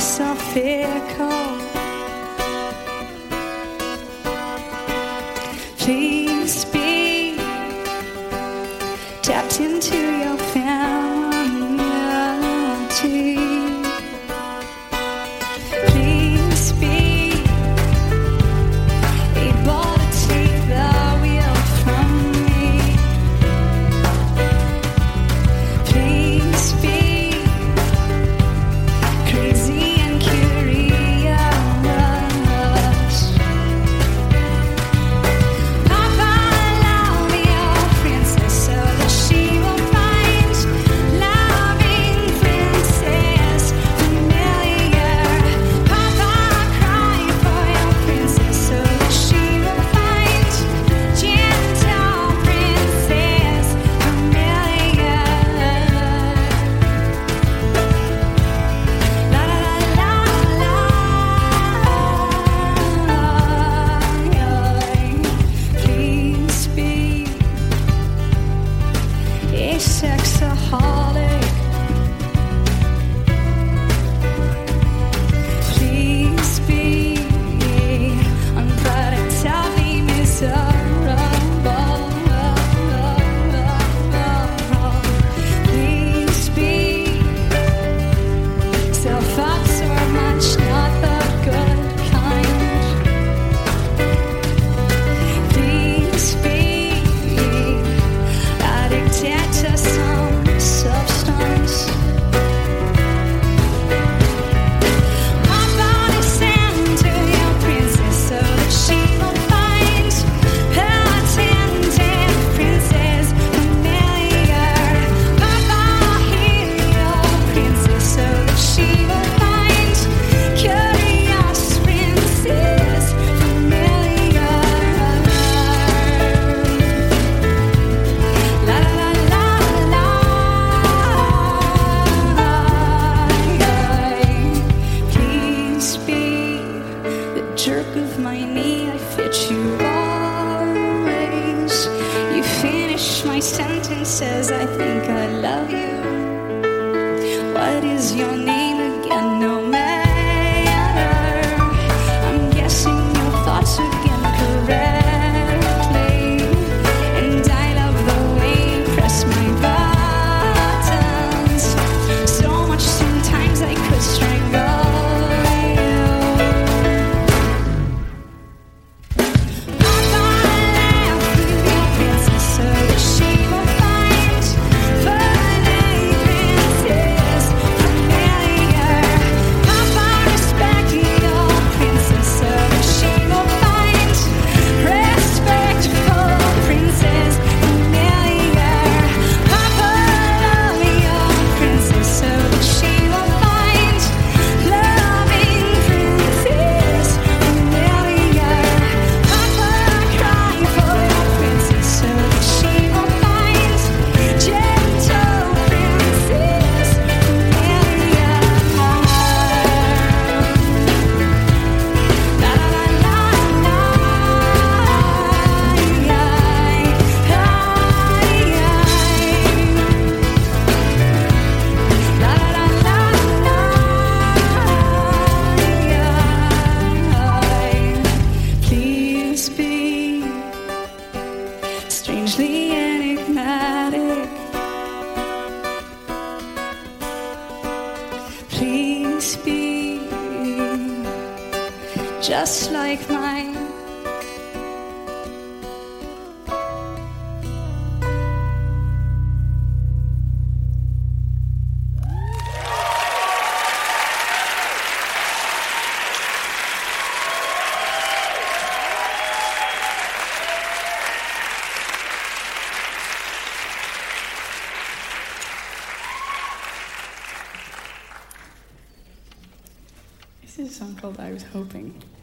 so fickle. Please be tapped into your femininity. Please be able to take the wheel from me. Please be crazy and curious. Papa, allow me your princess so that she will find loving princess familiar. Papa, cry for your princess so that she will find gentle princess familiar. La la la la la. Please be a sexaholic. Please be unproductively miserable. Please be self-absorbed, much not the good kind. Please be addicted to some substance. My body sent to your princess so that she will find her attendant princess familiar. Papa, heal your princess so that she will find curious princess familiar. La la la la la. Please be the jerk of my knee. I fit you always. You finish my sentences. I think I love you. What is your name again? No matter. I'm guessing your thoughts again correctly. And I love the way you press my buttons. So much sometimes I could strangle you. Papa, laugh with your princess so that she will find funny princess familiar. Papa, respect your princess so that she will find respectful princess familiar. Papa, love your princess so that she will find loving princess familiar. Papa, cry for your princess so that she will find gentle princess familiar. La la la la Please be strangely enigmatic. Please be just like mine. This is a song called I Was Hoping.